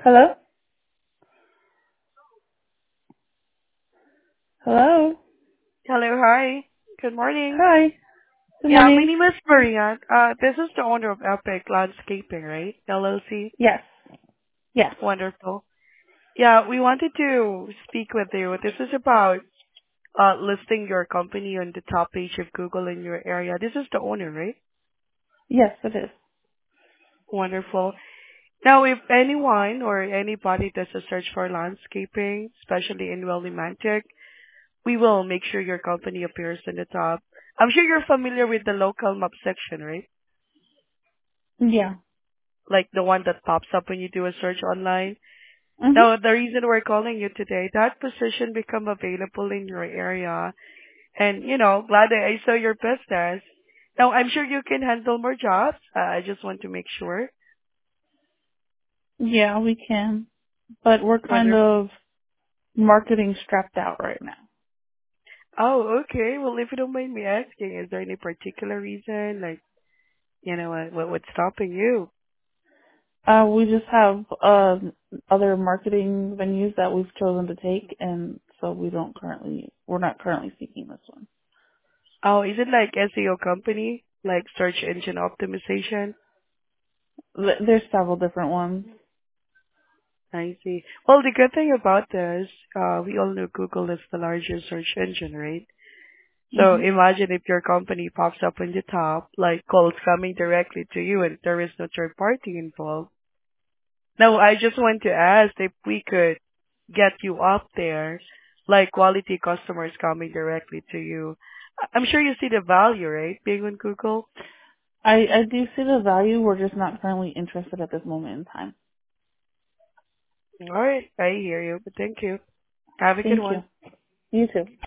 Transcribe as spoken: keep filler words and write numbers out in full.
Hello? Hello? Hello, hi. Good morning. Hi. Good Yeah, my morning. name is Marian. Uh, this is the owner of Epic Landscaping, right? L L C. Yes. Yes. Wonderful. Yeah, we wanted to speak with you. This is about uh, listing your company on the top page of Google in your area. This is the owner, right? Yes, it is. Wonderful. Now, if anyone or anybody does a search for landscaping, especially in Willimantic, we will make sure your company appears in the top. I'm sure you're familiar with the local map section, right? Yeah. Like the one that pops up when you do a search online. Mhm. Now, the reason we're calling you today, that position become available in your area. And, you know, glad that I saw your business. Now, I'm sure you can handle more jobs. Uh, I just want to make sure. Yeah, we can. But we're kind Whether, of marketing strapped out right now. oh, okay. Well, if you don't mind me asking, is there any particular reason? Like, you know, what, what what's stopping you? Uh, we just have uh, other marketing venues that we've chosen to take, and so we don't currently, we're not currently seeking this one. Oh, is it like S E O company? Like search engine optimization? Th- There's several different ones. I see. Well, the good thing about this, uh, we all know Google is the largest search engine, right? So Mhm. imagine if your company pops up in the top, like calls coming directly to you and there is no third party involved. Now, I just want to ask if we could get you up there, like quality customers coming directly to you. I- I'm sure you see the value, right? Being on Google. I, I do see the value. We're just not currently interested at this moment in time. All right. I hear you, but thank you. Have a good Thank you. one. You too.